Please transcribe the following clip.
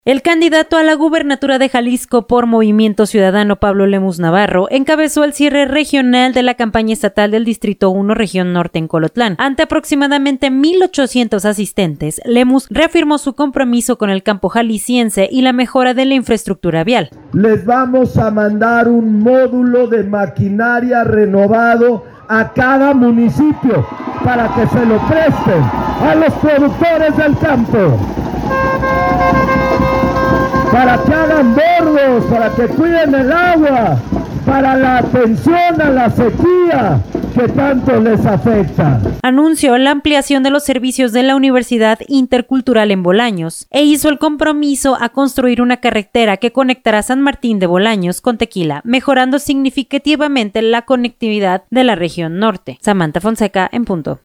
El candidato a la gubernatura de Jalisco por Movimiento Ciudadano, Pablo Lemus Navarro, encabezó el cierre regional de la campaña estatal del Distrito 1, Región Norte en Colotlán. Ante aproximadamente 1,800 asistentes, Lemus reafirmó su compromiso con el campo jalisciense y la mejora de la infraestructura vial. Les vamos a mandar un módulo de maquinaria renovado a cada municipio para que se lo presten a los productores del campo, para que hagan bordos, para que cuiden el agua, para la atención a la sequía que tanto les afecta. Anunció la ampliación de los servicios de la Universidad Intercultural en Bolaños e hizo el compromiso a construir una carretera que conectará San Martín de Bolaños con Tequila, mejorando significativamente la conectividad de la región norte. Samantha Fonseca, en punto.